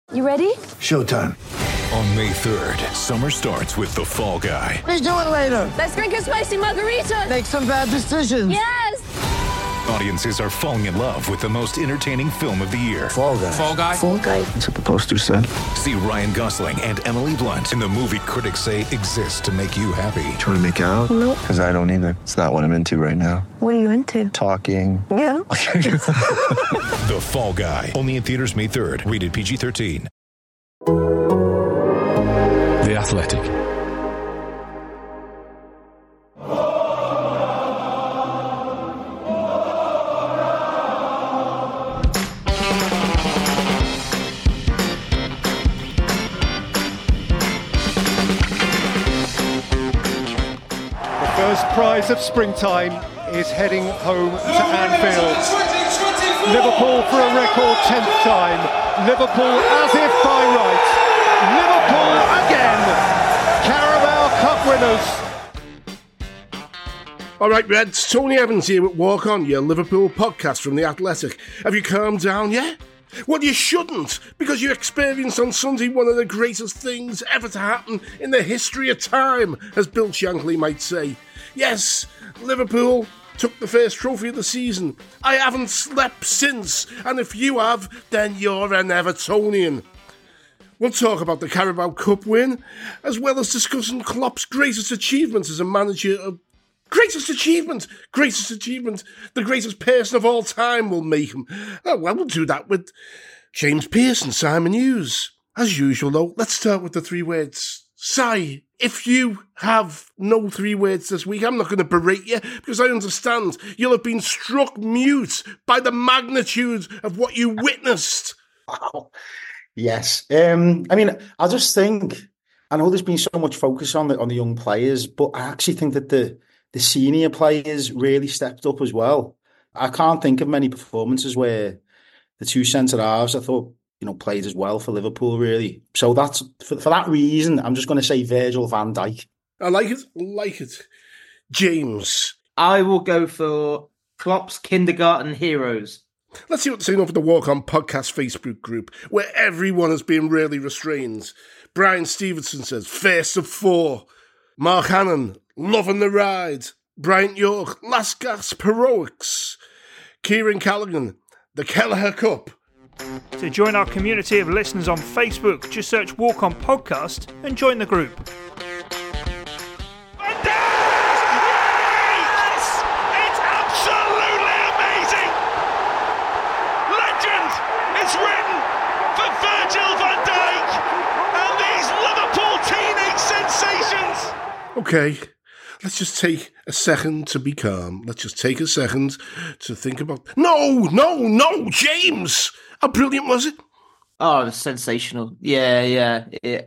You ready? Showtime. On May 3rd, summer starts with The Fall Guy. Let's do it later. Let's drink a spicy margarita. Make some bad decisions. Yes! Audiences are falling in love with the most entertaining film of the year. Fall Guy. Fall Guy? Fall Guy. That's what the poster said. See Ryan Gosling and Emily Blunt in the movie critics say exists to make you happy. Trying to make it out? Nope. Because I don't either. It's not what I'm into right now. What are you into? Talking. Yeah. The Fall Guy. Only in theaters May 3rd. Rated PG-13. The Athletic. The first prize of springtime is heading home to Anfield. Liverpool for a record 10th time. Liverpool as if by right. Liverpool again. Carabao Cup winners. All right, Reds. Tony Evans here with Walk On, your Liverpool podcast from The Athletic. Have you calmed down yet? Well, you shouldn't, because you experienced on Sunday one of the greatest things ever to happen in the history of time, as Bill Shankly might say. Yes, Liverpool took the first trophy of the season. I haven't slept since, and if you have, then you're an Evertonian. We'll talk about the Carabao Cup win, as well as discussing Klopp's greatest achievement as a manager. Greatest achievement, the greatest person of all time will make him. Oh, well, we'll do that with James Pearce and Simon Hughes. As usual, though, let's start with the 3 words. Si, if you have no 3 words this week, I'm not going to berate you, because I understand you'll have been struck mute by the magnitude of what you witnessed. Wow. Yes. I just think, I know there's been so much focus on the young players, but I actually think that the senior players really stepped up as well. I can't think of many performances where the 2 centre-halves, I thought, played as well for Liverpool, really. So that's for that reason, I'm just going to say Virgil van Dijk. I like it. James. I will go for Klopp's kindergarten heroes. Let's see what's saying over the Walk On podcast Facebook group, where everyone has been really restrained. Brian Stevenson says, first of 4. Mark Hannon, loving the ride. Bryant York, last gasp heroics. Kieran Callaghan, the Kelleher Cup. To join our community of listeners on Facebook, just search Walk On Podcast and join the group. Okay, let's just take a second to be calm. Let's just take a second to think about... No, James! How brilliant was it? Oh, it was sensational. Yeah.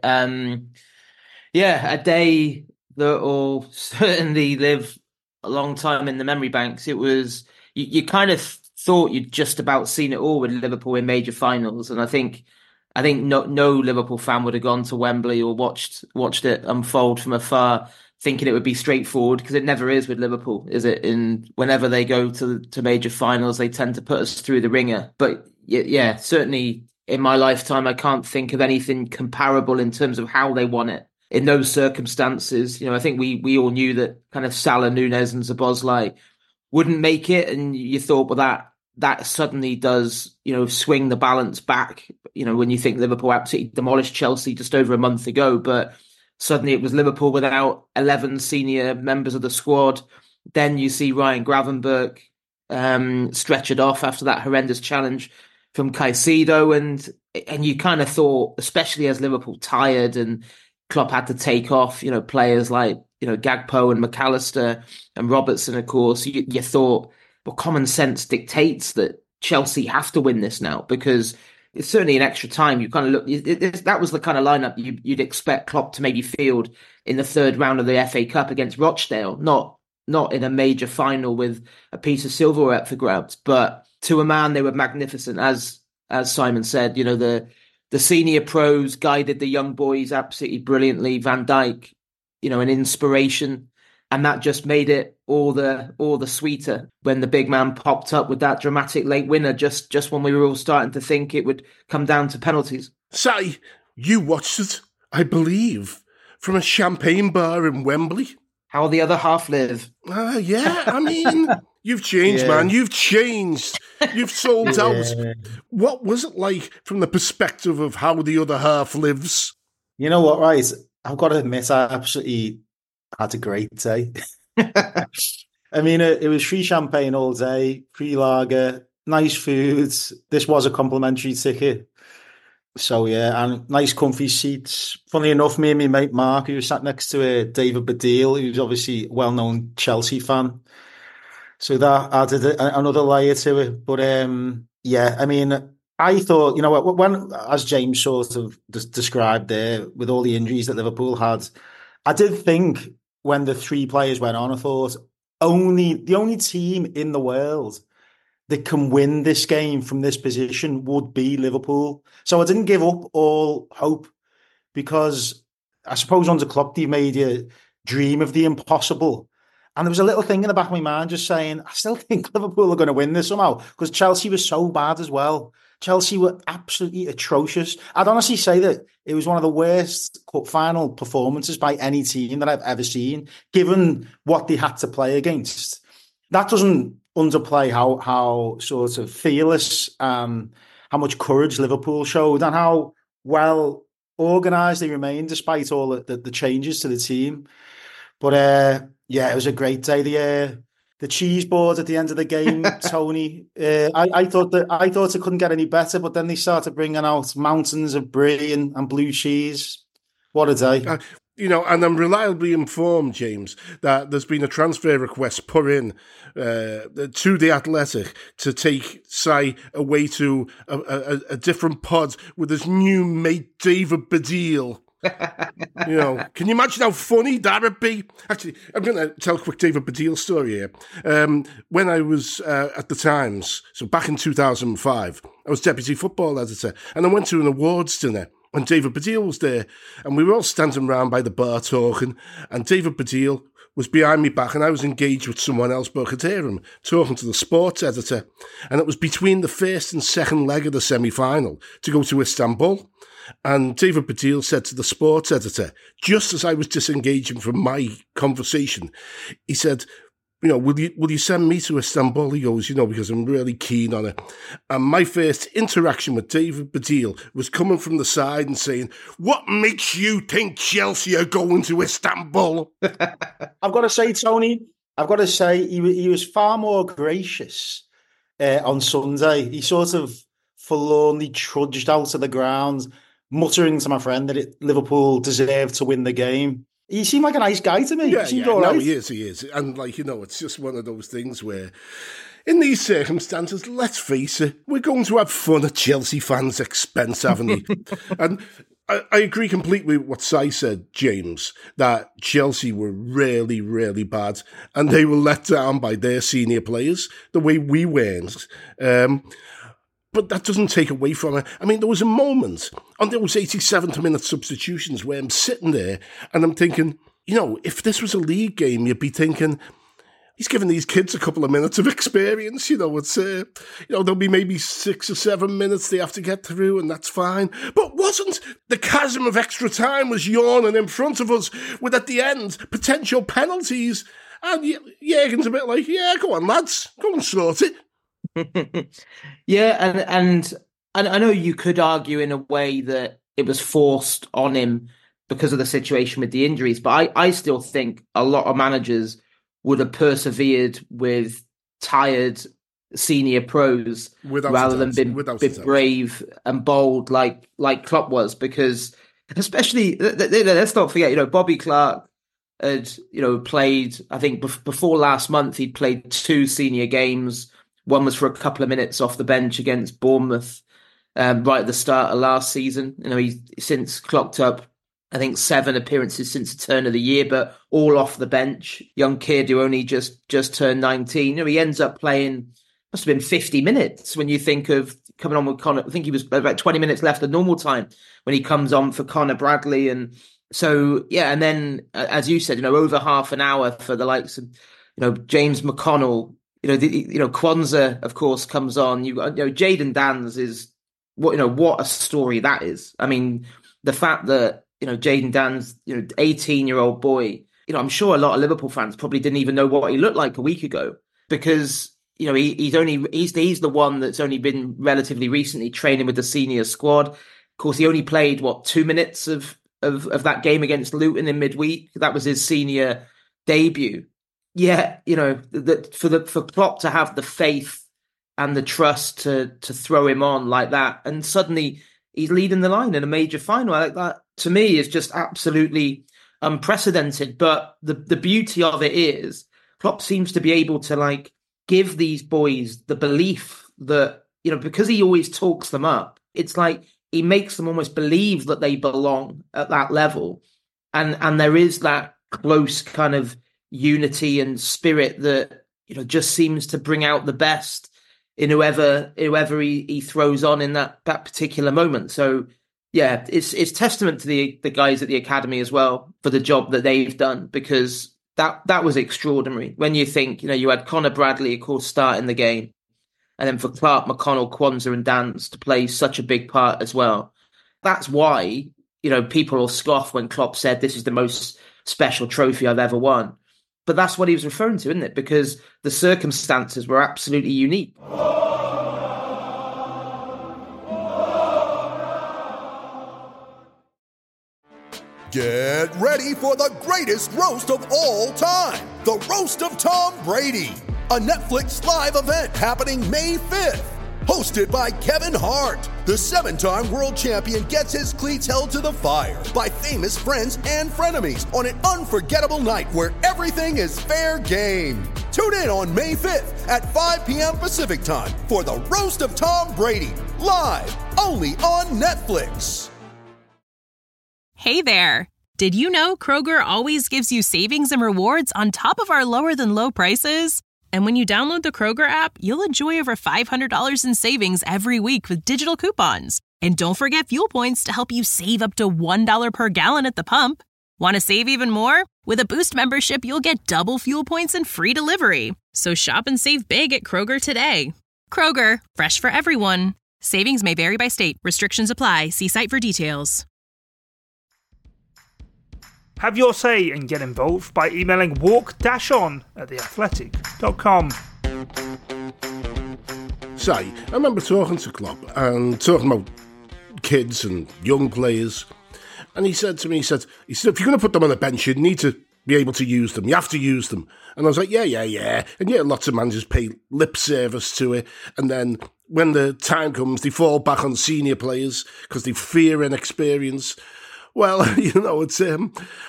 A day that will certainly live a long time in the memory banks. It was... You kind of thought you'd just about seen it all with Liverpool in major finals, and I think no Liverpool fan would have gone to Wembley or watched it unfold from afar thinking it would be straightforward, because it never is with Liverpool, is it? Whenever they go to major finals, they tend to put us through the ringer. But yeah, certainly in my lifetime, I can't think of anything comparable in terms of how they won it. In those circumstances, I think we all knew that kind of Salah, Nunez and Szoboszlai wouldn't make it, and you thought, well, that suddenly does, swing the balance back, when you think Liverpool absolutely demolished Chelsea just over a month ago, but suddenly it was Liverpool without 11 senior members of the squad. Then you see Ryan Gravenberch stretch it off after that horrendous challenge from Caicedo, and you kind of thought, especially as Liverpool tired and Klopp had to take off, players like, Gakpo and McAllister and Robertson, of course, you thought, well, common sense dictates that Chelsea have to win this now, because it's certainly an extra time. You kind of look, that was the kind of lineup you'd expect Klopp to maybe field in the 3rd round of the FA Cup against Rochdale, not in a major final with a piece of silverware up for grabs. But to a man, they were magnificent. As Simon said, the senior pros guided the young boys absolutely brilliantly. Van Dijk, an inspiration. And that just made it all the sweeter when the big man popped up with that dramatic late winner just when we were all starting to think it would come down to penalties. Si, you watched it, I believe, from a champagne bar in Wembley. How the other half live. Yeah, I mean, you've changed, man. You've changed. You've sold out. What was it like from the perspective of how the other half lives? You know what, right? I've got to admit, I absolutely had a great day. I mean, it was free champagne all day, free lager, nice food. This was a complimentary ticket. So, yeah, and nice comfy seats. Funny enough, me and my mate Mark, who was sat next to David Baddiel, who's obviously a well-known Chelsea fan. So that added another layer to it. But, yeah, I mean, I thought, you know what, when, as James sort of described there, with all the injuries that Liverpool had, I did think when the three players went on, I thought the only team in the world that can win this game from this position would be Liverpool. So I didn't give up all hope, because I suppose under Klopp, they made you dream of the impossible. And there was a little thing in the back of my mind just saying, I still think Liverpool are going to win this somehow, because Chelsea was so bad as well. Chelsea were absolutely atrocious. I'd honestly say that it was one of the worst cup final performances by any team that I've ever seen, given what they had to play against. That doesn't underplay how sort of fearless, how much courage Liverpool showed, and how well organised they remained despite all the changes to the team. But yeah, it was a great day. The cheese board at the end of the game, Tony. I thought it couldn't get any better, but then they started bringing out mountains of brie and blue cheese. What a day! And I'm reliably informed, James, that there's been a transfer request put in to the Athletic to take Si away to a different pod with his new mate David Baddiel. Can you imagine how funny that would be? Actually, I'm going to tell a quick David Baddiel story here. When I was at the Times, so back in 2005, I was deputy football editor, and I went to an awards dinner, and David Baddiel was there, and we were all standing around by the bar talking, and David Baddiel was behind me back, and I was engaged with someone else, but I could hear him talking to the sports editor, and it was between the first and second leg of the semi-final to go to Istanbul. And David Baddiel said to the sports editor, just as I was disengaging from my conversation, he said, will you send me to Istanbul? He goes, because I'm really keen on it. And my first interaction with David Baddiel was coming from the side and saying, what makes you think Chelsea are going to Istanbul? I've got to say, Tony, he was far more gracious on Sunday. He sort of forlornly trudged out to the ground, muttering to my friend that Liverpool deserved to win the game. He seemed like a nice guy to me. Yeah, he is. And it's just one of those things where, in these circumstances, let's face it, we're going to have fun at Chelsea fans' expense, haven't we? And I agree completely with what Si said, James, that Chelsea were really, really bad, and they were let down by their senior players the way we weren't. But that doesn't take away from it. I mean, there was a moment on those 87th minute substitutions where I'm sitting there and I'm thinking, if this was a league game, you'd be thinking, he's giving these kids a couple of minutes of experience. It's, there'll be maybe 6 or 7 minutes they have to get through, and that's fine. But wasn't the chasm of extra time was yawning in front of us with, at the end, potential penalties? And Jurgen's a bit like, yeah, go on, lads, go and sort it. Yeah, and I know you could argue in a way that it was forced on him because of the situation with the injuries, but I still think a lot of managers would have persevered with tired senior pros rather than been brave and bold like Klopp was, because especially, let's not forget, Bobby Clark had played, I think before last month, he'd played 2 senior games. One was for a couple of minutes off the bench against Bournemouth right at the start of last season. He's since clocked up, I think, 7 appearances since the turn of the year, but all off the bench. Young kid who only just turned 19. He ends up playing, must have been 50 minutes when you think of coming on with Connor. I think he was about 20 minutes left of normal time when he comes on for Connor Bradley and So yeah, and then as you said, over half an hour for the likes of James McConnell. Kwanzaa, of course, comes on. You got Jayden Danns is what a story that is. I mean, the fact that Jayden Danns, 18-year-old boy. I'm sure a lot of Liverpool fans probably didn't even know what he looked like a week ago because he's the one that's only been relatively recently training with the senior squad. Of course, he only played 2 minutes of that game against Luton in midweek. That was his senior debut. Yeah, for Klopp to have the faith and the trust to throw him on like that, and suddenly he's leading the line in a major final like that. To me, is just absolutely unprecedented. But the beauty of it is Klopp seems to be able to give these boys the belief that because he always talks them up. It's like he makes them almost believe that they belong at that level, and there is that close kind of unity and spirit that just seems to bring out the best in whoever he throws on in that particular moment. So yeah, it's testament to the guys at the academy as well for the job that they've done, because that was extraordinary. When you think you had Connor Bradley, of course, starting the game, and then for Clark, McConnell, Kwanzaa, and Danns to play such a big part as well. That's why people will scoff when Klopp said this is the most special trophy I've ever won. But that's what he was referring to, isn't it? Because the circumstances were absolutely unique. Get ready for the greatest roast of all time, the Roast of Tom Brady, a Netflix live event happening May 5th. Hosted by Kevin Hart, the 7-time world champion gets his cleats held to the fire by famous friends and frenemies on an unforgettable night where everything is fair game. Tune in on May 5th at 5 p.m. Pacific time for the Roast of Tom Brady, live only on Netflix. Hey there. Did you know Kroger always gives you savings and rewards on top of our lower than low prices? And when you download the Kroger app, you'll enjoy over $500 in savings every week with digital coupons. And don't forget fuel points to help you save up to $1 per gallon at the pump. Want to save even more? With a Boost membership, you'll get double fuel points and free delivery. So shop and save big at Kroger today. Kroger, fresh for everyone. Savings may vary by state. Restrictions apply. See site for details. Have your say and get involved by emailing walk-on@theathletic.com. So, I remember talking to Klopp and talking about kids and young players, and he said to me, he said, if you're going to put them on the bench, you need to be able to use them. You have to use them. And I was like, yeah. And yeah, lots of managers pay lip service to it, and then when the time comes, they fall back on senior players because they fear inexperience. Well, it's I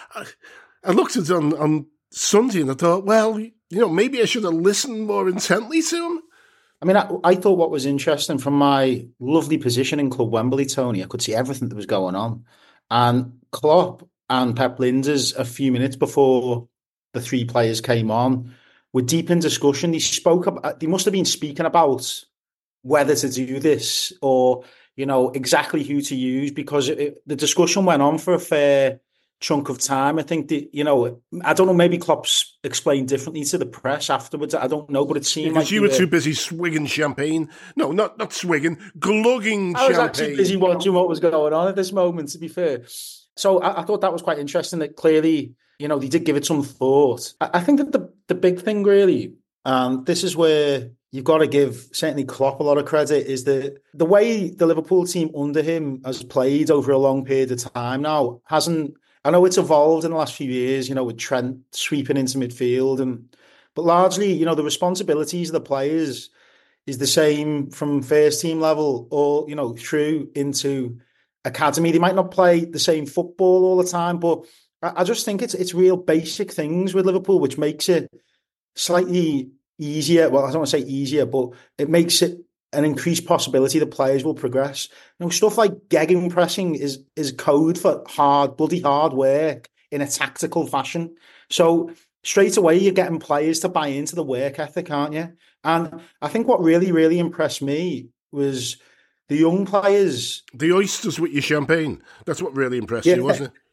looked at it on Sunday and I thought, well, maybe I should have listened more intently to him. I mean, I thought what was interesting from my lovely position in Club Wembley, Tony, I could see everything that was going on. And Klopp and Pep Lijnders, a few minutes before the three players came on, were deep in discussion. They must have been speaking about whether to do this or exactly who to use, because the discussion went on for a fair chunk of time. I think that, I don't know, maybe Klopp's explained differently to the press afterwards. I don't know, but it seemed because you were too busy swigging champagne. No, not swigging, glugging champagne. I was actually busy watching what was going on at this moment, to be fair. So I thought that was quite interesting that clearly, they did give it some thought. I think that the big thing really, this is where you've got to give certainly Klopp a lot of credit, is the way the Liverpool team under him has played over a long period of time now I know it's evolved in the last few years, with Trent sweeping into midfield, but largely, the responsibilities of the players is the same from first team level or, through into academy. They might not play the same football all the time, but I just think it's real basic things with Liverpool, which makes it slightly easier. Well, I don't want to say easier, but it makes it an increased possibility that players will progress. Stuff like gegenpressing is code for bloody hard work in a tactical fashion. So straight away, you're getting players to buy into the work ethic, aren't you? And I think what really, really impressed me was the young players. The oysters with your champagne. That's what really impressed you, wasn't it?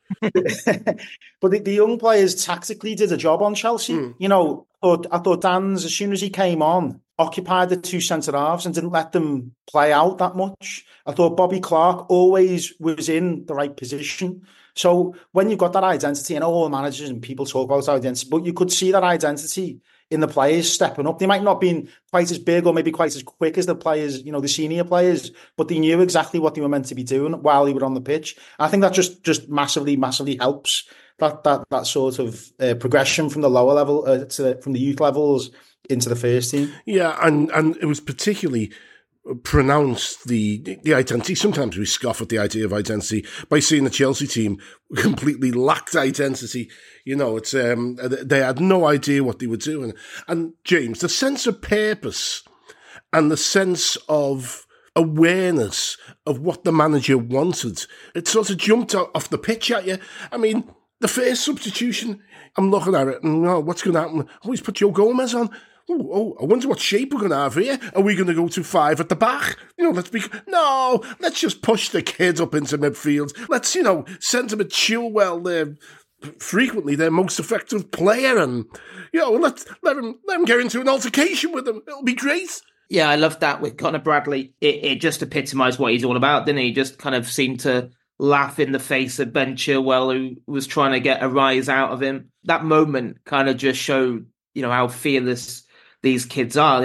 but the young players tactically did a job on Chelsea. You know, I thought Dan's, as soon as he came on, occupied the two centre-halves and didn't let them play out that much. I thought Bobby Clark always was in the right position. So when you've got that identity, and all managers and people talk about identity, but you could see that identity in the players stepping up. They might not been quite as big or maybe quite as quick as the players, you know, the senior players, but they knew exactly what they were meant to be doing while they were on the pitch. I think that just massively helps that sort of progression from the lower level from the youth levels into the first team. Yeah, and it was particularly pronounced the identity. Sometimes we scoff at the idea of identity by seeing the Chelsea team completely lacked identity. You know, it's they had no idea what they were doing. And James, the sense of purpose and the sense of awareness of what the manager wanted, it sort of jumped off the pitch at you. I mean, the first substitution, I'm looking at it and what's going to happen? Oh, he's put Joe Gomez on. Oh, I wonder what shape we're going to have here. Are we going to go to 5 at the back? You know, let's just push the kids up into midfield. Let's, send them a Chilwell there. Frequently their most effective player, and let them get into an altercation with them. It'll be great. Yeah, I love that with Conor Bradley. It just epitomised what he's all about, didn't he? Just kind of seemed to laugh in the face of Ben Chilwell, who was trying to get a rise out of him. That moment kind of just showed, how fearless these kids are.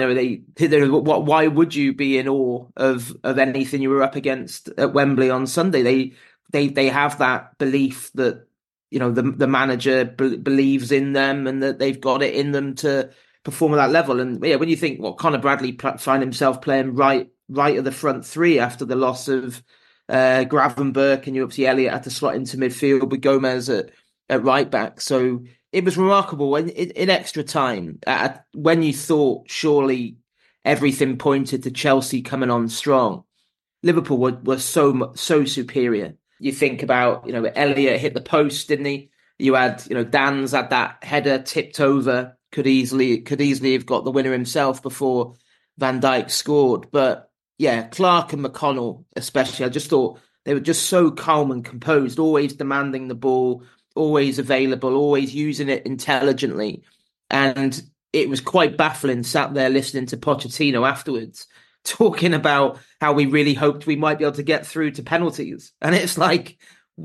Why would you be in awe of anything you were up against at Wembley on Sunday? They have that belief that the manager believes in them and that they've got it in them to perform at that level. And yeah, when you think Conor Bradley found himself playing right at the front three after the loss of Gravenberch, and obviously Elliott had to slot into midfield with Gomez at right back. So it was remarkable in extra time, when you thought surely everything pointed to Chelsea coming on strong. Liverpool were so superior. You think about, Elliott hit the post, didn't he? You had, Dan's had that header tipped over, could easily have got the winner himself before Van Dijk scored. But yeah, Clark and McConnell especially, I just thought they were just so calm and composed, always demanding the ball, always available, always using it intelligently. And it was quite baffling, sat there listening to Pochettino afterwards, talking about how we really hoped we might be able to get through to penalties. And it's like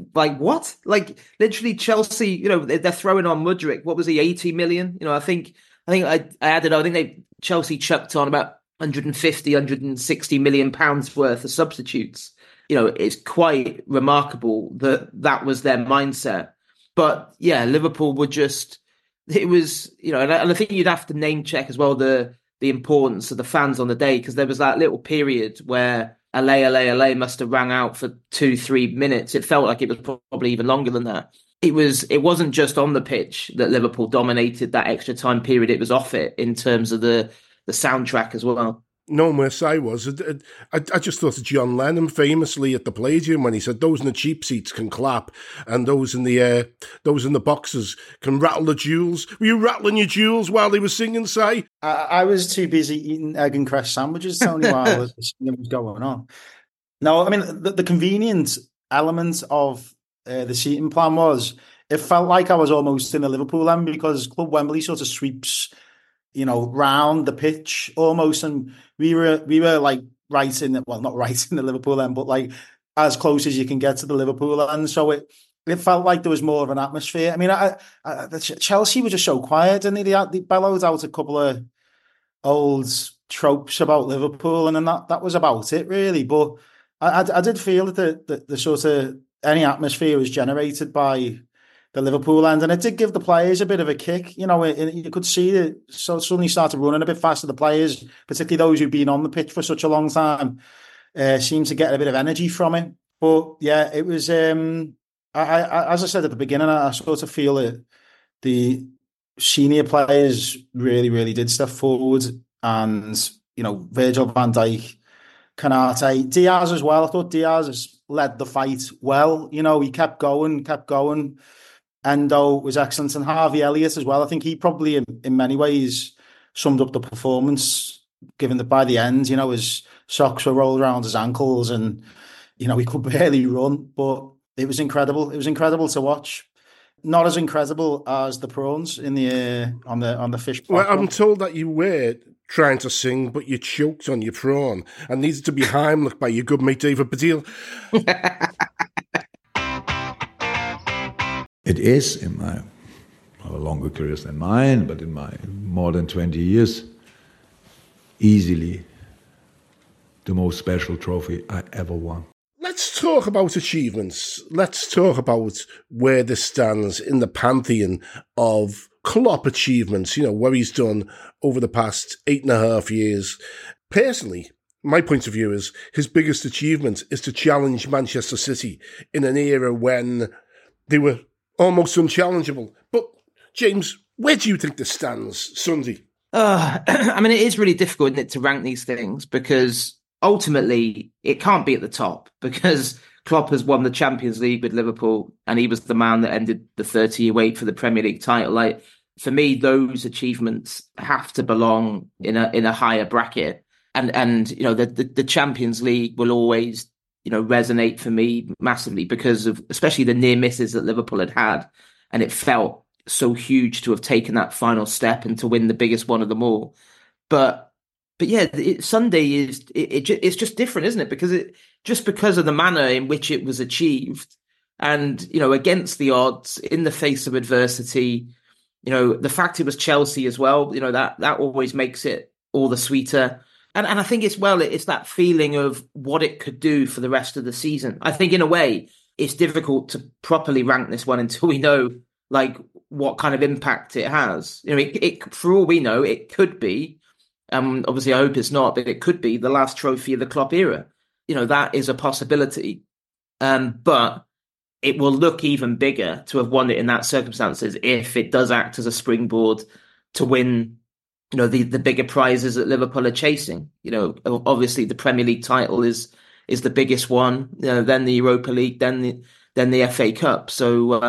what? Like literally Chelsea, they're throwing on Mudryk. What was he, 80 million? I think I added, Chelsea chucked on about 150, 160 million pounds worth of substitutes. It's quite remarkable that was their mindset. But yeah, Liverpool were it was, and I think you'd have to name check as well the importance of the fans on the day, because there was that little period where LA must have rang out for 2-3 minutes. It felt like it was probably even longer than that. It wasn't just on the pitch that Liverpool dominated that extra time period. It was off it in terms of the soundtrack as well. No mess, I was. I just thought of John Lennon famously at the Palladium when he said those in the cheap seats can clap and those in the boxes can rattle the jewels. Were you rattling your jewels while they were singing, Si? I was too busy eating egg and cress sandwiches, Tony, while the singing was going on. No, I mean, the convenient element of the seating plan was, it felt like I was almost in the Liverpool end, because Club Wembley sort of sweeps round the pitch almost, and we were like right in not right in the Liverpool end, but like as close as you can get to the Liverpool end. So it felt like there was more of an atmosphere. I mean, Chelsea were just so quiet, didn't they? They bellowed out a couple of old tropes about Liverpool, and then that was about it, really. But I did feel that the sort of any atmosphere was generated by the Liverpool end, and it did give the players a bit of a kick. You could see it suddenly started running a bit faster. The players, particularly those who've been on the pitch for such a long time, seemed to get a bit of energy from it. But yeah, it was. As I said at the beginning, I sort of feel that the senior players really, really did step forward, and Virgil van Dijk, Konate, Diaz as well. I thought Diaz led the fight well. He kept going. Endo was excellent, and Harvey Elliott as well. I think he probably, in many ways, summed up the performance, given that by the end, his socks were rolled around his ankles and, he could barely run. But It was incredible. It was incredible to watch. Not as incredible as the prawns in the on the fish platform. Well, I'm told that you were trying to sing, but you choked on your prawn and needed to be Heimlich by your good mate David Baddiel. It is, in my longer career than mine, but in my more than 20 years, easily the most special trophy I ever won. Let's talk about achievements. Let's talk about where this stands in the pantheon of Klopp achievements, what he's done over the past 8.5 years. Personally, my point of view is his biggest achievement is to challenge Manchester City in an era when they were almost unchallengeable. But, James, where do you think this stands Sunday? I mean, it is really difficult, isn't it, to rank these things because ultimately it can't be at the top because Klopp has won the Champions League with Liverpool and he was the man that ended the 30-year wait for the Premier League title. Like, for me, those achievements have to belong in a higher bracket. And the Champions League will always, resonate for me massively because of especially the near misses that Liverpool had. And it felt so huge to have taken that final step and to win the biggest one of them all. But yeah, Sunday it's just different, isn't it? Because of the manner in which it was achieved, and against the odds, in the face of adversity, the fact it was Chelsea as well, that always makes it all the sweeter. And I think it's that feeling of what it could do for the rest of the season. I think in a way it's difficult to properly rank this one until we know what kind of impact it has. It for all we know, it could be. Obviously, I hope it's not, but it could be the last trophy of the Klopp era. That is a possibility. But it will look even bigger to have won it in that circumstances if it does act as a springboard to win, the bigger prizes that Liverpool are chasing. Obviously the Premier League title is the biggest one. Then the Europa League, then the FA Cup. So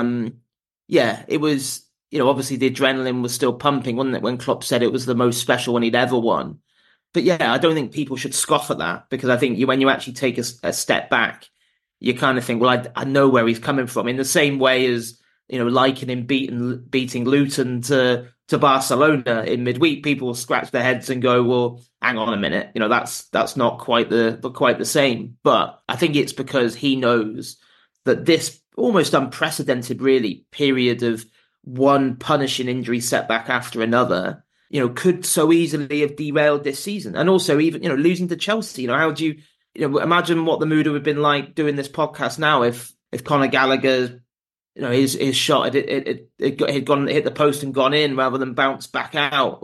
it was. Obviously the adrenaline was still pumping, wasn't it, when Klopp said it was the most special one he'd ever won. But yeah, I don't think people should scoff at that because I think when you actually take a step back, you kind of think, well, I know where he's coming from. In the same way as, liking him beating Luton to Barcelona in midweek, people will scratch their heads and go, well, hang on a minute, that's not quite the same. But I think it's because he knows that this almost unprecedented, really, period of one punishing injury setback after another, could so easily have derailed this season. And also even, losing to Chelsea, how do you, imagine what the mood would have been like doing this podcast now if Conor Gallagher, his shot had hit the post and gone in rather than bounce back out.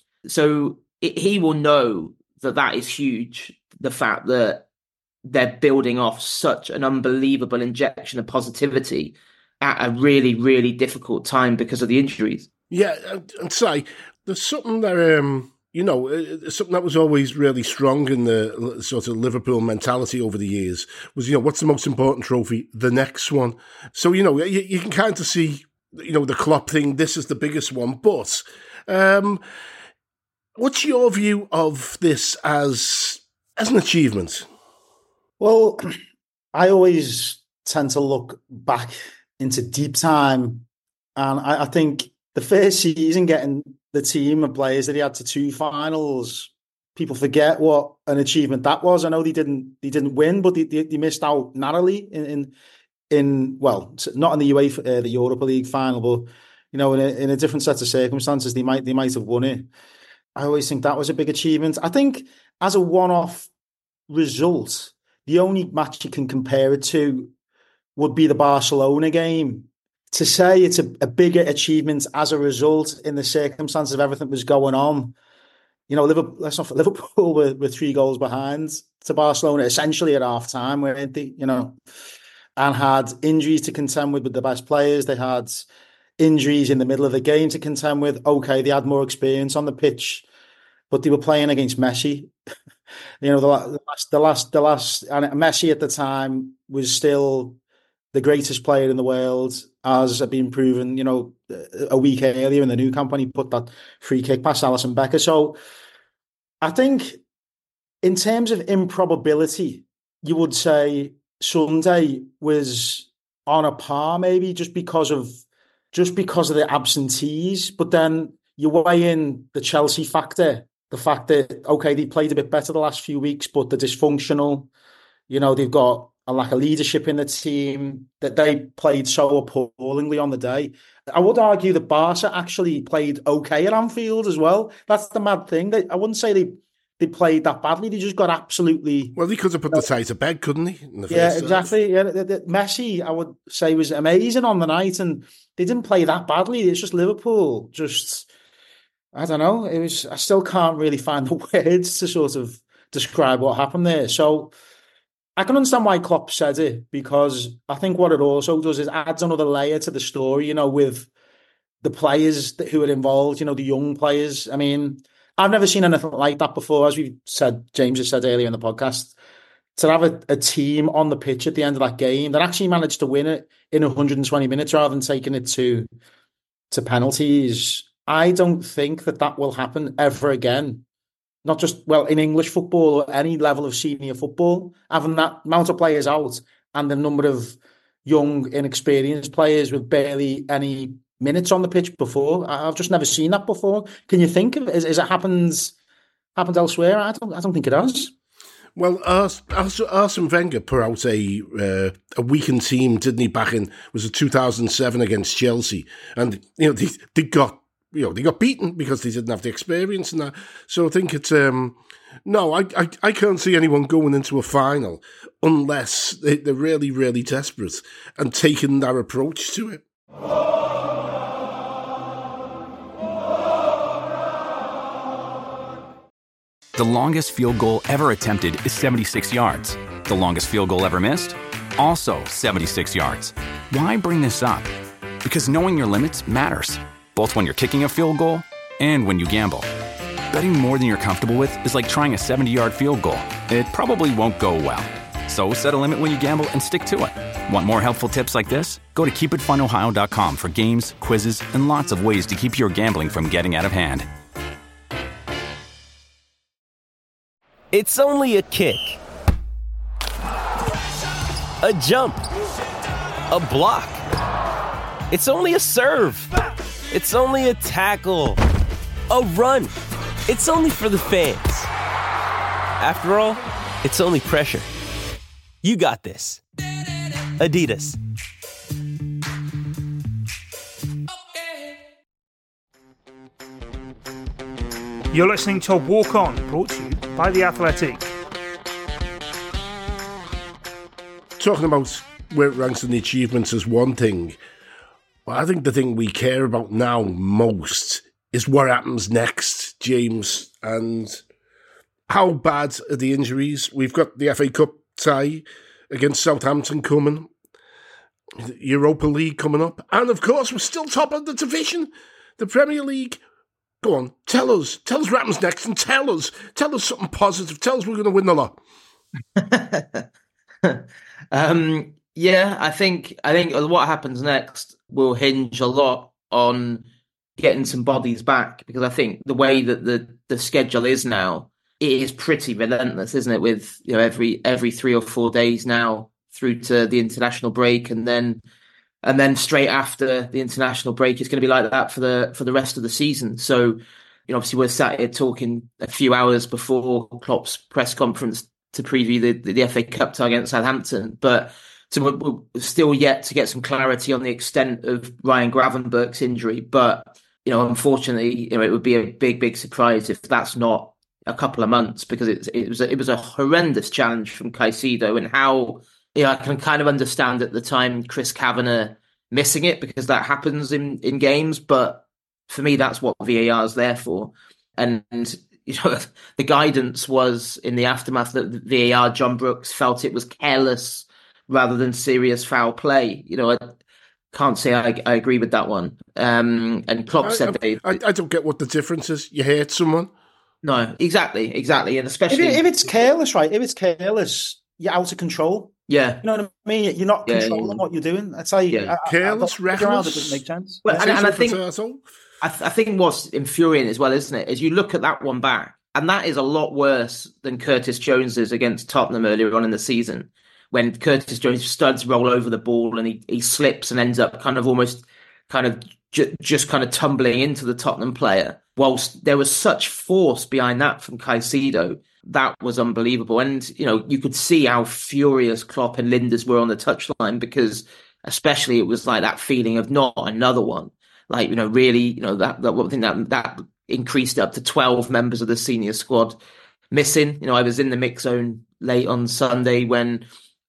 He will know that is huge. The fact that they're building off such an unbelievable injection of positivity at a really, really difficult time because of the injuries. Yeah, and say there's something that something that was always really strong in the sort of Liverpool mentality over the years was what's the most important trophy? The next one. So you can kind of see the Klopp thing. This is the biggest one, but what's your view of this as an achievement? Well, I always tend to look back into deep time. And I think the first season, getting the team of players that he had to 2 finals, people forget what an achievement that was. I know they didn't win, but they missed out narrowly in not in the UEFA, the Europa League final, but in a different set of circumstances, they might have won it. I always think that was a big achievement. I think as a one-off result, the only match you can compare it to would be the Barcelona game. To say it's a bigger achievement as a result in the circumstances of everything that was going on. Liverpool were 3 goals behind to Barcelona, essentially at half time, weren't they? And had injuries to contend with the best players. They had injuries in the middle of the game to contend with. Okay, they had more experience on the pitch, but they were playing against Messi. The last, and Messi at the time was still the greatest player in the world, as had been proven, a week earlier in the Nou Camp when he put that free kick past Alisson Becker. So I think in terms of improbability, you would say Sunday was on a par, maybe just because of the absentees. But then you weigh in the Chelsea factor, the fact that, okay, they played a bit better the last few weeks, but they're dysfunctional. You know, they've got a lack of leadership in the team, that they played so appallingly on the day. I would argue that Barca actually played okay at Anfield as well. That's the mad thing. I wouldn't say they played that badly. They just got absolutely... Well, he could have put the tie to bed, couldn't he? In the yeah, first exactly. Yeah, Messi, I would say, was amazing on the night, and they didn't play that badly. It's just Liverpool. Just, I don't know. I still can't really find the words to sort of describe what happened there. So I can understand why Klopp said it, because I think what it also does is adds another layer to the story, you know, with the players who are involved, you know, the young players. I mean, I've never seen anything like that before, as we said, James has said earlier in the podcast, to have a team on the pitch at the end of that game that actually managed to win it in 120 minutes rather than taking it to penalties. I don't think that will happen ever again. Not just, well, in English football or any level of senior football, having that amount of players out and the number of young, inexperienced players with barely any minutes on the pitch before. I've just never seen that before. Can you think of it? Is it happened elsewhere? I don't think it has. Well, Arsene Wenger put out a weakened team, didn't he? Back in, was it 2007 against Chelsea, and you know they got beaten because they didn't have the experience and that. So I think it's no, I can't see anyone going into a final unless they're really, really desperate and taking that approach to it. The longest field goal ever attempted is 76 yards. The longest field goal ever missed? Also 76 yards. Why bring this up? Because knowing your limits matters, both when you're kicking a field goal and when you gamble. Betting more than you're comfortable with is like trying a 70-yard field goal. It probably won't go well. So set a limit when you gamble and stick to it. Want more helpful tips like this? Go to keepitfunohio.com for games, quizzes, and lots of ways to keep your gambling from getting out of hand. It's only a kick, a jump, a block. It's only a serve. It's only a tackle, a run. It's only for the fans. After all, it's only pressure. You got this. Adidas. You're listening to Walk On, brought to you by The Athletic. Talking about where it ranks in the achievements is one thing. Well, I think the thing we care about now most is what happens next, James, and how bad are the injuries. We've got the FA Cup tie against Southampton coming, the Europa League coming up, and of course we're still top of the division, the Premier League. Go on, tell us what happens next, and tell us something positive. Tell us we're going to win the lot. Yeah, I think what happens next will hinge a lot on getting some bodies back, because I think the way that the schedule is now, it is pretty relentless, isn't it? With every 3 or 4 days now through to the international break, and then straight after the international break, it's going to be like that for the rest of the season. So, obviously we're sat here talking a few hours before Klopp's press conference to preview the FA Cup tie against Southampton, but so we're still yet to get some clarity on the extent of Ryan Gravenberch's injury. But unfortunately, it would be a big surprise if that's not a couple of months, because it was a horrendous challenge from Caicedo, and how I can kind of understand at the time Chris Kavanagh missing it, because that happens in games. But for me, that's what VAR is there for. And the guidance was in the aftermath that the VAR, John Brooks felt it was careless rather than serious foul play. I can't say I agree with that one. And Klopp said I don't get what the difference is. You hurt someone. No, exactly, and especially if it's careless, right? If it's careless, you're out of control. Yeah, you know what I mean. You're not controlling what you're doing. That's how you careless, reckless. It doesn't make sense. Well, and I think what's infuriating as well, isn't it, is you look at that one back, and that is a lot worse than Curtis Jones's against Tottenham earlier on in the season, when Curtis Jones studs roll over the ball and he slips and ends up kind of almost just kind of tumbling into the Tottenham player. Whilst there was such force behind that from Caicedo, that was unbelievable. And, you could see how furious Klopp and Linders were on the touchline, because especially it was like that feeling of not another one. Like, really, that increased up to 12 members of the senior squad missing. I was in the mix zone late on Sunday when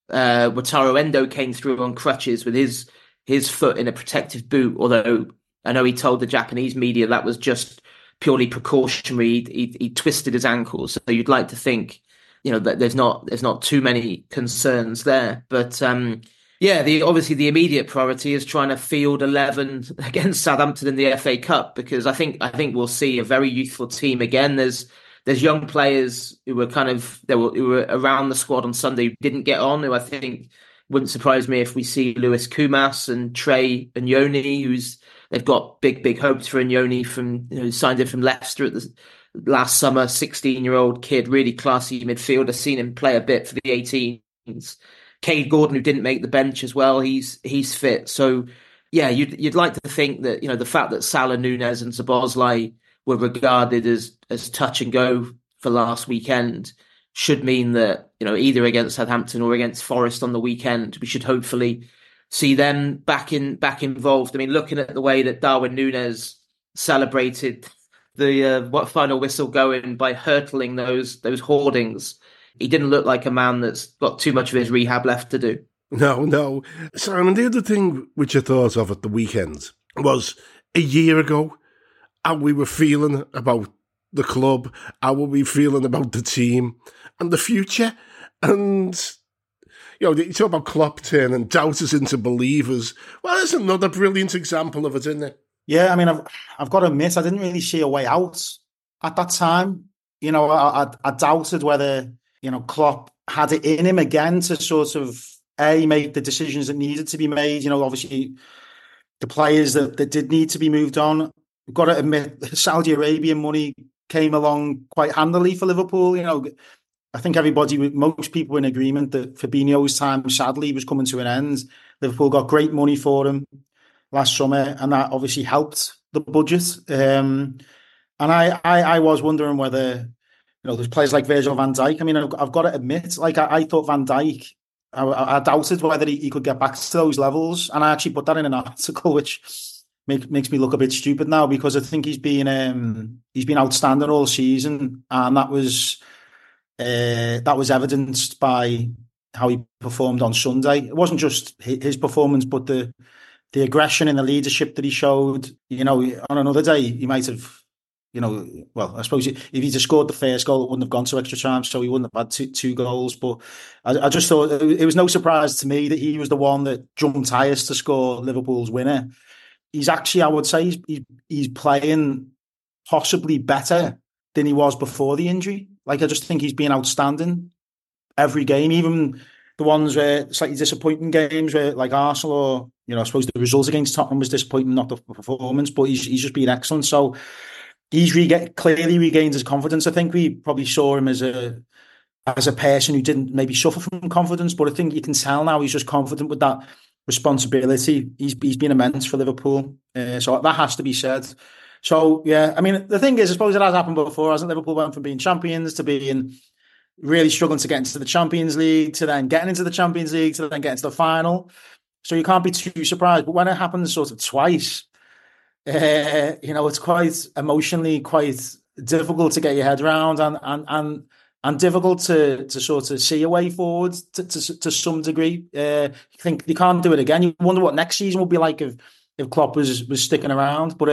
Wataru Endo came through on crutches with his foot in a protective boot, although I know he told the Japanese media that was just purely precautionary. He twisted his ankle, so you'd like to think, that there's not too many concerns there. But obviously the immediate priority is trying to field 11 against Southampton in the FA Cup, because I think we'll see a very youthful team again. There's young players who were around the squad on Sunday who didn't get on, who I think wouldn't surprise me if we see Lewis Kumas and Trey Agnoni, they've got big hopes for Agnoni from, signed him from Leicester at the last summer, 16-year-old kid, really classy midfielder, seen him play a bit for the 18s. Cade Gordon, who didn't make the bench as well, he's fit. So yeah, you'd like to think that, the fact that Salah, Nunez and Szoboszlai were regarded as touch and go for last weekend should mean that, either against Southampton or against Forest on the weekend, we should hopefully see them back involved. I mean, looking at the way that Darwin Núñez celebrated the final whistle going by hurtling those hoardings, he didn't look like a man that's got too much of his rehab left to do. No. Simon, the other thing which I thought of at the weekend was a year ago, how we were feeling about the club, how were we feeling about the team and the future. And, you talk about Klopp turning doubters into believers. Well, there's another brilliant example of it, isn't it? Yeah, I mean, I've got to admit, I didn't really see a way out at that time. I doubted whether, Klopp had it in him again to sort of, make the decisions that needed to be made. Obviously, the players that did need to be moved on. We've got to admit, Saudi Arabian money came along quite handily for Liverpool. I think most people were in agreement that Fabinho's time, sadly, was coming to an end. Liverpool got great money for him last summer, and that obviously helped the budget. And I was wondering whether, there's players like Virgil van Dijk. I mean, I've got to admit, I thought Van Dijk, I doubted whether he could get back to those levels. And I actually put that in an article, which makes me look a bit stupid now, because I think he's been outstanding all season, and that was evidenced by how he performed on Sunday. It wasn't just his performance, but the aggression and the leadership that he showed. On another day, he might have, I suppose if he'd have scored the first goal, it wouldn't have gone to extra time, so he wouldn't have had two goals. But I just thought it was no surprise to me that he was the one that jumped highest to score Liverpool's winner. He's actually, I would say, he's playing possibly better than he was before the injury. I just think he's been outstanding every game, even the ones where slightly disappointing games where like Arsenal or, I suppose the results against Tottenham was disappointing, not the performance, but he's just been excellent. So he's clearly regained his confidence. I think we probably saw him as a person who didn't maybe suffer from confidence, but I think you can tell now he's just confident with that responsibility. He's been immense for Liverpool. So that has to be said. So, yeah, I mean, the thing is, I suppose it has happened before, hasn't Liverpool went from being champions to being really struggling to get into the Champions League, to then getting into the Champions League, to then getting to the final. So you can't be too surprised. But when it happens sort of twice, it's quite emotionally quite difficult to get your head around and difficult to sort of see a way forward to some degree. You think you can't do it again. You wonder what next season will be like if Klopp was sticking around. But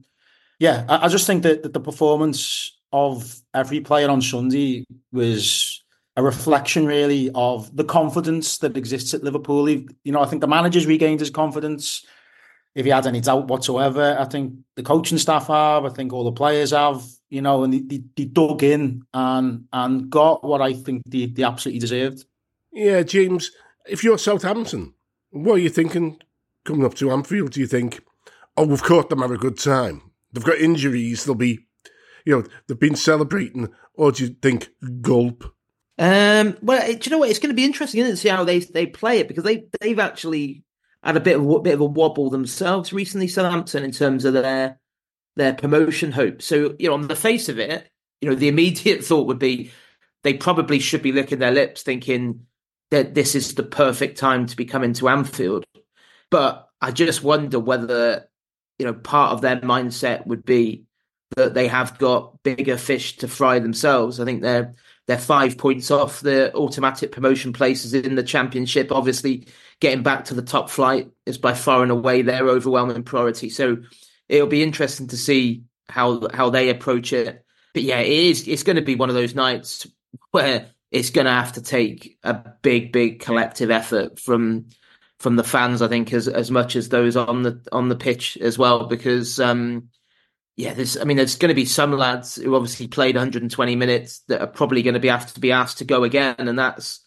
I just think that the performance of every player on Sunday was a reflection really of the confidence that exists at Liverpool. I think the manager's regained his confidence. If he had any doubt whatsoever, I think the coaching staff have. I think all the players have. And they dug in and got what I think they absolutely deserved. Yeah, James, if you're Southampton, what are you thinking coming up to Anfield? Do you think, we've caught them at a good time? They've got injuries. They'll be, they've been celebrating. Or do you think, gulp? Well, do you know what? It's going to be interesting, isn't it, to see how they play it, because they've actually had a bit of a wobble themselves recently, Southampton, in terms of their promotion hope. So, on the face of it, the immediate thought would be they probably should be licking their lips, thinking that this is the perfect time to be coming to Anfield. But I just wonder whether, part of their mindset would be that they have got bigger fish to fry themselves. I think they're 5 points off the automatic promotion places in the Championship. Obviously, getting back to the top flight is by far and away their overwhelming priority. So it'll be interesting to see how they approach it. But yeah, it's going to be one of those nights where it's going to have to take a big collective effort from the fans, I think, as much as those on the pitch as well, because there's going to be some lads who obviously played 120 minutes that are probably going to have to be asked to go again, and that's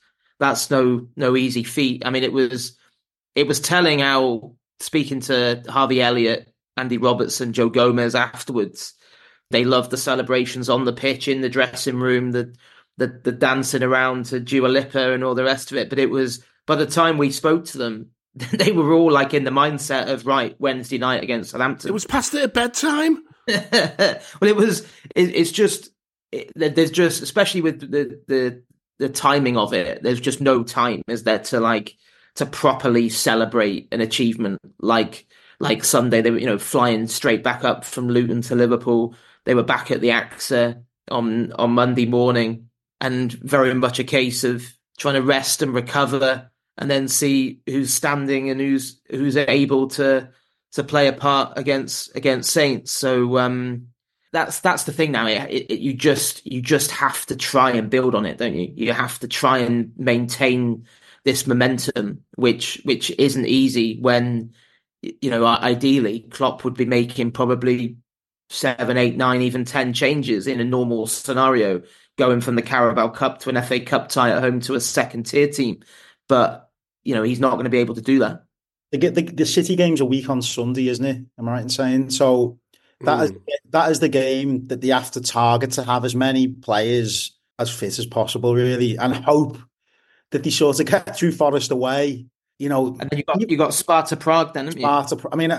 no easy feat. I mean, it was telling how, speaking to Harvey Elliott, Andy Robertson, Joe Gomez afterwards, they loved the celebrations on the pitch, in the dressing room, the dancing around to Dua Lipa and all the rest of it. But it was, by the time we spoke to them, they were all like in the mindset of, right, Wednesday night against Southampton. It was past their bedtime. Well, there's just, especially with the timing of it, there's just no time, is there, to properly celebrate an achievement like Sunday. They were, flying straight back up from Luton to Liverpool. They were back at the AXA on Monday morning, and very much a case of trying to rest and recover, and then see who's standing and who's able to play a part against Saints. So that's the thing now. You just have to try and build on it, don't you? You have to try and maintain this momentum, which isn't easy when, ideally Klopp would be making probably 7, 8, 9, even 10 changes in a normal scenario, going from the Carabao Cup to an FA Cup tie at home to a second tier team. But, he's not going to be able to do that. The City game's a week on Sunday, isn't it? Am I right in saying? So that is the game that they have to target, to have as many players as fit as possible, really, and hope that they sort of get through Forest away. And then you got Sparta Prague, then, haven't you? I mean,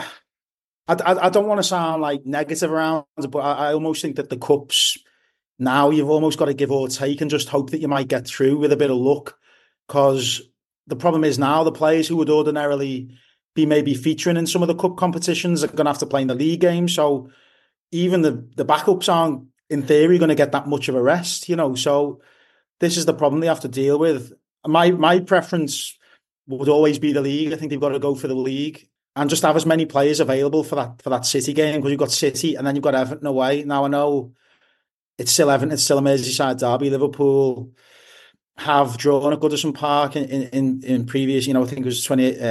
I don't want to sound like negative around it, but I almost think that the cups now, you've almost got to give or take and just hope that you might get through with a bit of luck, because the problem is now the players who would ordinarily be maybe featuring in some of the cup competitions are going to have to play in the league game. So even the backups aren't, in theory, going to get that much of a rest, So this is the problem they have to deal with. My preference would always be the league. I think they've got to go for the league and just have as many players available for that City game, because you've got City and then you've got Everton away. Now, I know it's still Everton, it's still a Merseyside derby. Liverpool have drawn at Goodison Park in previous, I think it was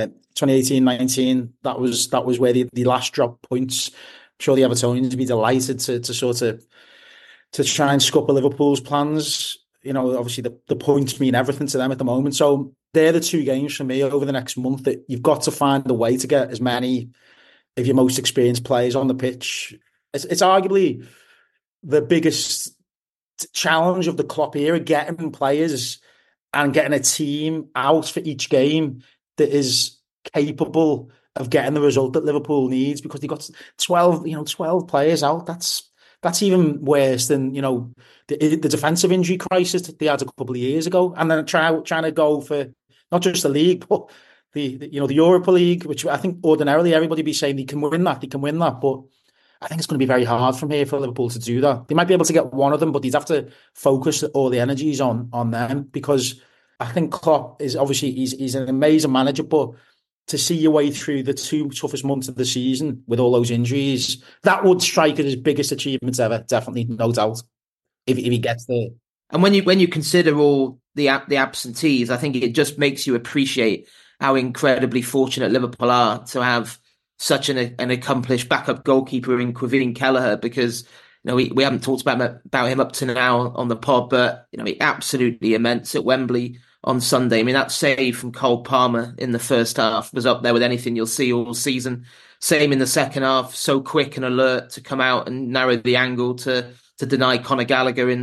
2018-19. That was where they last dropped points. I'm sure the Evertonians would be delighted to try and scupper Liverpool's plans. Obviously the points mean everything to them at the moment. So they're the two games for me over the next month that you've got to find a way to get as many of your most experienced players on the pitch. It's arguably the biggest challenge of the Klopp era, getting players and getting a team out for each game that is capable of getting the result that Liverpool needs, because they've got 12 players out. That's even worse than, the defensive injury crisis that they had a couple of years ago. And then trying to go for not just the league, but the Europa League, which I think ordinarily everybody be saying they can win that. But I think it's going to be very hard from here for Liverpool to do that. They might be able to get one of them, but they'd have to focus all the energies on them, because I think Klopp is obviously he's an amazing manager, but to see your way through the two toughest months of the season with all those injuries, that would strike at his biggest achievements ever, definitely, no doubt, if he gets there. And when you consider all the absentees, I think it just makes you appreciate how incredibly fortunate Liverpool are to have such an accomplished backup goalkeeper in Kevin Kelleher, because we haven't talked about him up to now on the pod, but he absolutely immense at Wembley on Sunday. I mean, that save from Cole Palmer in the first half was up there with anything you'll see all season. Same in the second half, so quick and alert to come out and narrow the angle to deny Conor Gallagher in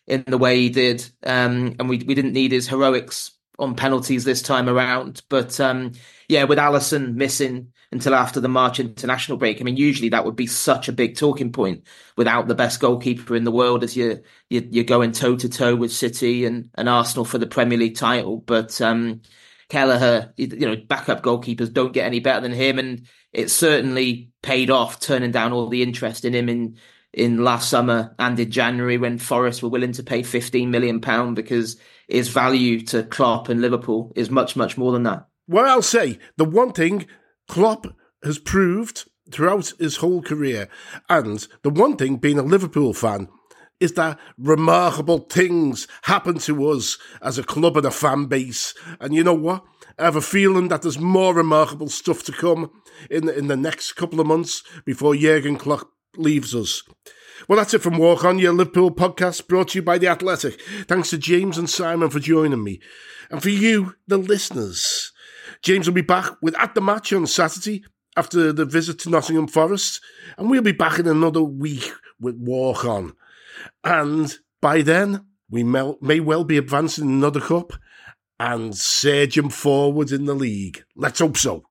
in the way he did. And we didn't need his heroics on penalties this time around. But with Alisson missing until after the March international break, I mean, usually that would be such a big talking point without the best goalkeeper in the world as you're going toe-to-toe with City and Arsenal for the Premier League title. But Kelleher, backup goalkeepers don't get any better than him. And it certainly paid off, turning down all the interest in him in last summer and in January when Forest were willing to pay £15 million because his value to Klopp and Liverpool is much, much more than that. Well, I'll say, the one thing Klopp has proved throughout his whole career, and the one thing being a Liverpool fan, is that remarkable things happen to us as a club and a fan base. And you know what? I have a feeling that there's more remarkable stuff to come in the next couple of months before Jurgen Klopp leaves us. Well, that's it from Walk On, your Liverpool podcast, brought to you by The Athletic. Thanks to James and Simon for joining me. And for you, the listeners, James will be back with At The Match on Saturday after the visit to Nottingham Forest. And we'll be back in another week with Walk On. And by then, we may well be advancing another cup and surging forward in the league. Let's hope so.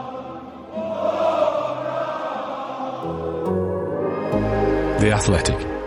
The Athletic.